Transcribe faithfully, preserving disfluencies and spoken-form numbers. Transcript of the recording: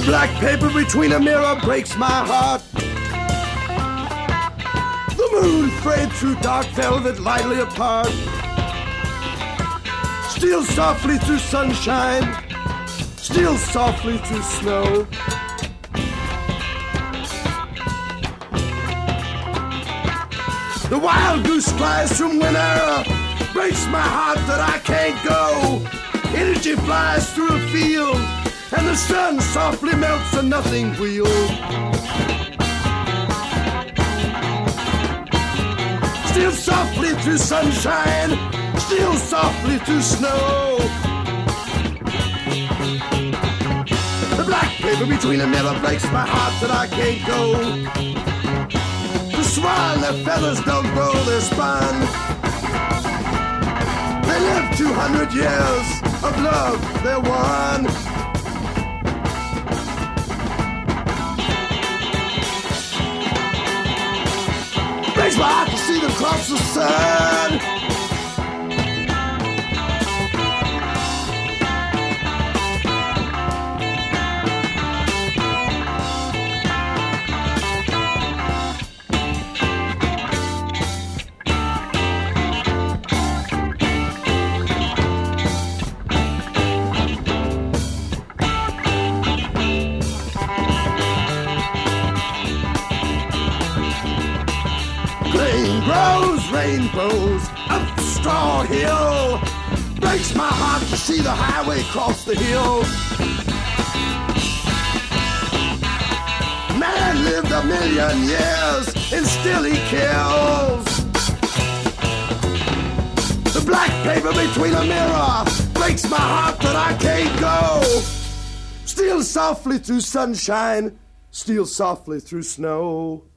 black paper between a mirror breaks my heart. The moon frayed through dark velvet lightly apart. Steals softly through sunshine, steals softly through snow. The wild goose flies from winter, breaks my heart that I can't go. Energy flies through a field, and the sun softly melts a nothing wheel. Steals softly through sunshine, steals softly through snow. The black paper between a mirror breaks my heart that I can't go. The swan, their feathers don't grow their spine. They live two hundred years of love, they're one. Breaks my heart to see them cross the sun. Rain grows, rainbows up Straw Hill. Breaks my heart to see the highway cross the hill. Man lived a million years and still he kills. The black paper between a mirror breaks my heart that I can't go. Steals softly through sunshine, steals softly through snow.